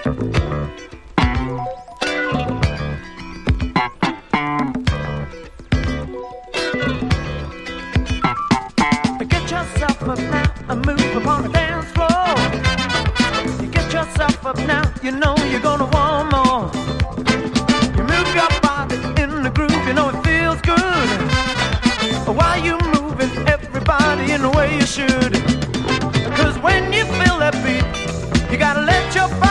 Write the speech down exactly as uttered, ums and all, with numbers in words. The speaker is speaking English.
Get yourself up now and move upon the dance floor. You get yourself up now, you know you're gonna want more. You move your body in the groove, you know it feels good. While you moving everybody in the way you should. Cause when you feel that beat, you gotta let your body